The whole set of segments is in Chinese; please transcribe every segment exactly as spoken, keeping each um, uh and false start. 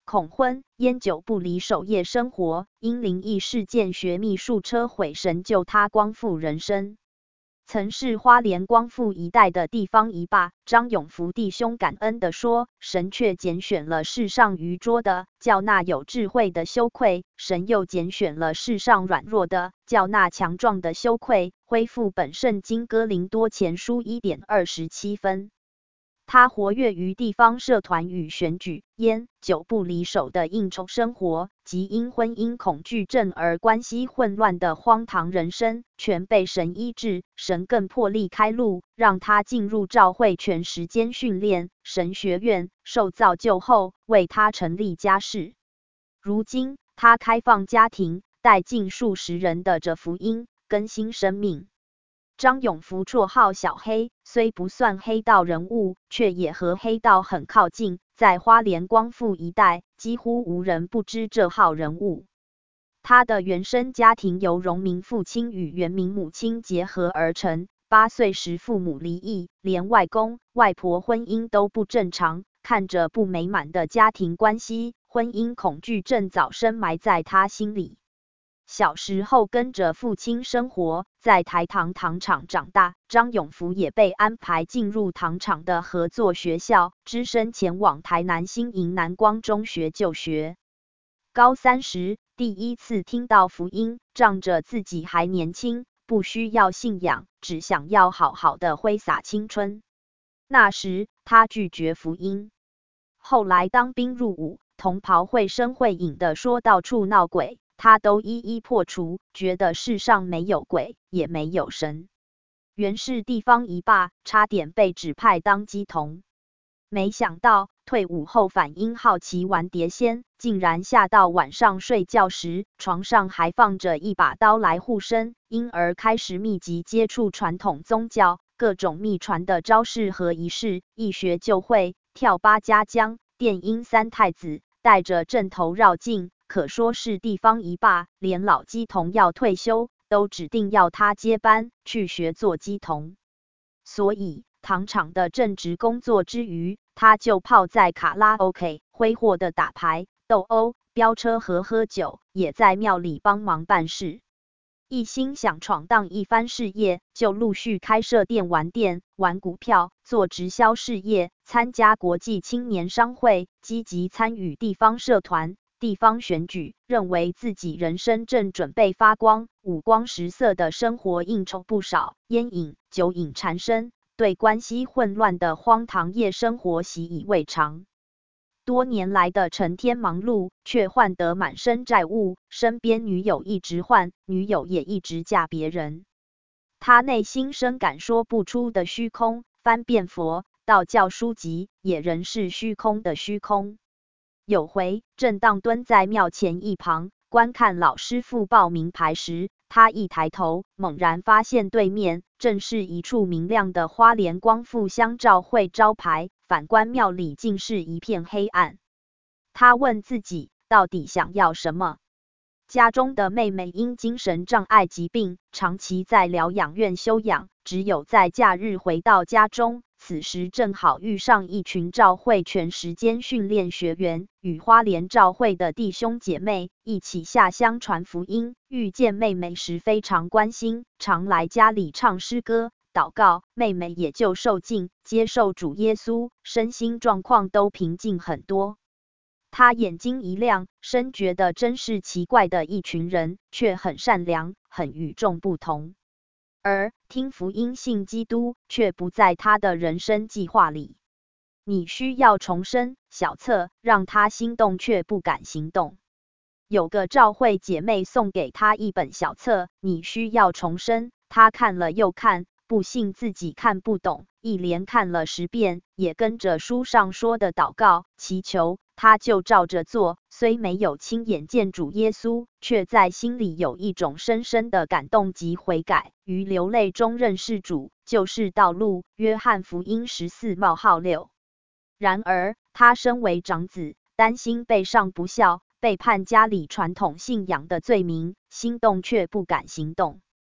恐婚，烟酒不离守夜生活，因灵异事件学秘术车毁神救他光复人生。曾是花莲光复一带的地方一霸，张永福弟兄感恩地说，神却拣选了世上愚拙的，叫那有智慧的羞愧，神又拣选了世上软弱的，叫那强壮的羞愧。恢复本圣经哥林多前书 一点二十七 分。他活跃于地方社团与选举、烟酒不离手的应酬生活，及因婚姻恐惧症而关系混乱的荒唐人生，全被神医治。神更破例开路，让他进入教会全时间训练神学院，受造就后，为他成立家室。如今，他开放家庭，带进数十人的这福音，更新生命。张永福绰号小黑，虽不算黑道人物，却也和黑道很靠近，在花莲光复一带，几乎无人不知这号人物。他的原生家庭由荣民父亲与原民母亲结合而成，八岁时父母离异，连外公、外婆婚姻都不正常，看着不美满的家庭关系，婚姻恐惧症早深埋在他心里。小时候跟着父亲生活，在台糖糖厂长大，张永福也被安排进入糖厂的合作学校，只身前往台南新营南光中学就学。高三时，第一次听到福音，仗着自己还年轻，不需要信仰，只想要好好的挥洒青春。那时，他拒绝福音。后来当兵入伍，同袍会声会影的说到处闹鬼，他都一一破除，觉得世上没有鬼，也没有神。原是地方一霸，差点被指派当鸡童。没想到退伍后反因好奇玩碟仙，竟然吓到晚上睡觉时，床上还放着一把刀来护身，因而开始密集接触传统宗教，各种秘传的招式和仪式，一学就会，跳八家将、电音三太子，带着阵头绕境。可说是地方一霸，连老鸡童要退休，都指定要他接班去学做鸡童。所以，糖厂的正职工作之余，他就泡在卡拉 OK， 挥霍的打牌、斗殴、飙车和喝酒，也在庙里帮忙办事。一心想闯荡一番事业，就陆续开设电玩店、玩股票、做直销事业，参加国际青年商会，积极参与地方社团、地方选举，认为自己人生正准备发光，五光十色的生活应酬不少，烟瘾、酒瘾缠身，对关系混乱的荒唐夜生活习以为常。多年来的成天忙碌，却患得满身债务，身边女友一直换，女友也一直嫁别人。他内心深感说不出的虚空，翻遍佛、道教书籍，也仍是虚空的虚空。有回，正当蹲在庙前一旁观看老师傅报名牌时，他一抬头，猛然发现对面正是一处明亮的花莲光复乡教会招牌，反观庙里竟是一片黑暗。他问自己，到底想要什么？家中的妹妹因精神障碍疾病，长期在疗养院休养，只有在假日回到家中。此时正好遇上一群教会全时间训练学员，与花莲教会的弟兄姐妹一起下乡传福音。遇见妹妹时非常关心，常来家里唱诗歌、祷告，妹妹也就受尽，接受主耶稣，身心状况都平静很多。他眼睛一亮，深觉得真是奇怪的一群人，却很善良，很与众不同。而听福音信基督却不在他的人生计划里。你需要重生小册，让他心动却不敢行动。有个教会姐妹送给他一本小册，你需要重生，他看了又看，不信自己看不懂，一连看了十遍，也跟着书上说的祷告祈求，他就照着做，虽没有亲眼见主耶稣，却在心里有一种深深的感动及悔改，于流泪中认识主，就是道路。约翰福音十四冒号六。然而，他身为长子，担心背上不孝，背叛家里传统信仰的罪名，心动却不敢行动。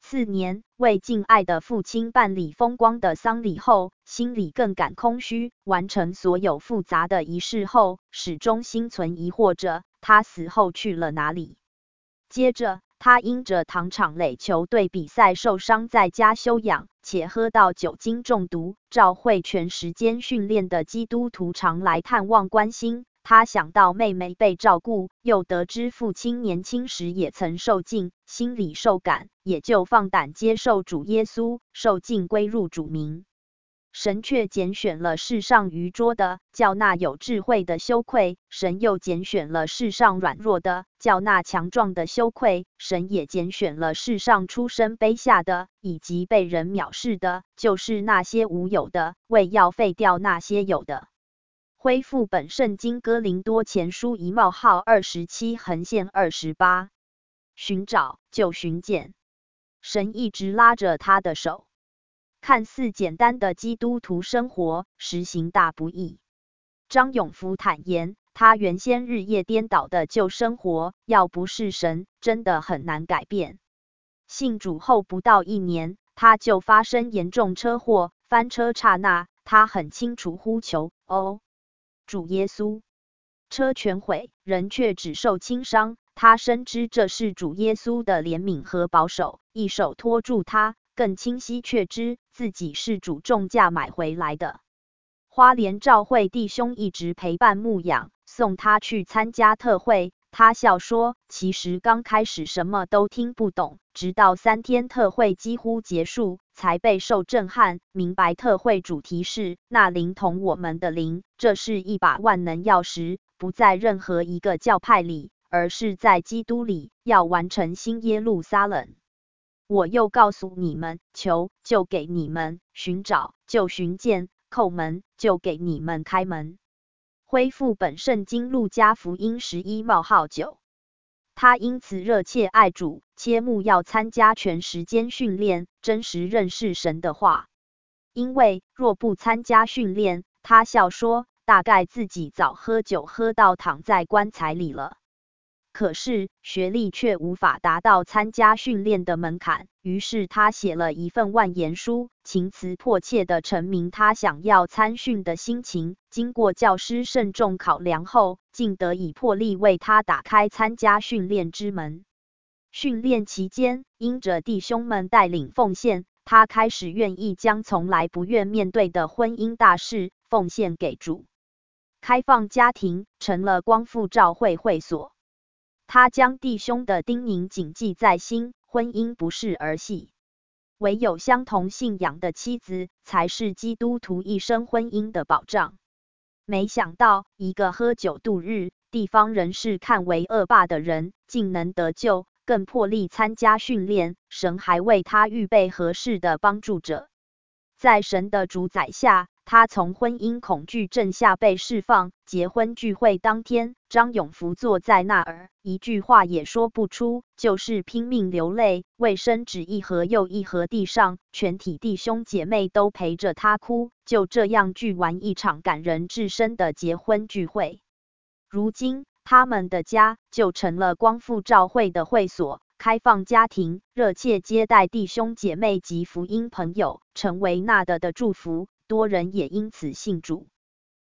次年，为敬爱的父亲办理风光的丧礼后，心里更感空虚。完成所有复杂的仪式后，始终心存疑惑着，他死后去了哪里？接着，他因着糖厂垒球队比赛受伤，在家休养，且喝到酒精中毒，召会全时间训练的基督徒常来探望关心。他想到妹妹被照顾，又得知父亲年轻时也曾受尽，心里受感，也就放胆接受主耶稣，受尽归入主名。神却拣选了世上愚拙的，叫那有智慧的羞愧；神又拣选了世上软弱的，叫那强壮的羞愧；神也拣选了世上出身卑下的，以及被人藐视的，就是那些无有的，为要废掉那些有的。恢复本圣经哥林多前书一冒号二十七横线二十八。寻找就寻见，神一直拉着他的手。看似简单的基督徒生活，实行大不易。张永福坦言，他原先日夜颠倒的旧生活，要不是神，真的很难改变。信主后不到一年，他就发生严重车祸，翻车刹那，他很清楚呼求：哦，主耶稣！车全毁，人却只受轻伤。他深知这是主耶稣的怜悯和保守，一手托住他，更清晰确知自己是主重价买回来的。花莲召会弟兄一直陪伴牧养，送他去参加特会。他笑说，其实刚开始什么都听不懂，直到三天特会几乎结束，才备受震撼，明白特会主题是那灵同我们的灵。这是一把万能钥匙，不在任何一个教派里，而是在基督里，要完成新耶路撒冷。我又告诉你们，求就给你们，寻找就寻见，叩门就给你们开门。恢复本圣经路加福音十一冒号九。他因此热切爱主，切慕要参加全时间训练，真实认识神的话。因为若不参加训练，他笑说，大概自己早喝酒喝到躺在棺材里了。可是学历却无法达到参加训练的门槛，于是他写了一份万言书，情辞迫切地陈明他想要参训的心情。经过教师慎重考量后，竟得以破例为他打开参加训练之门。训练期间，因着弟兄们带领奉献，他开始愿意将从来不愿面对的婚姻大事奉献给主。开放家庭成了光复召会会所。他将弟兄的叮咛谨记在心，婚姻不是儿戏，唯有相同信仰的妻子，才是基督徒一生婚姻的保障。没想到，一个喝酒度日、地方人士看为恶霸的人，竟能得救，更破例参加训练，神还为他预备合适的帮助者。在神的主宰下，他从婚姻恐惧症下被释放。结婚聚会当天，张永福坐在那儿，一句话也说不出，就是拼命流泪，卫生纸一盒又一盒地上，全体弟兄姐妹都陪着他哭。就这样聚完一场感人至深的结婚聚会。如今，他们的家就成了光复召会的会所。开放家庭，热切接待弟兄姐妹及福音朋友，成为那的的祝福，多人也因此信主。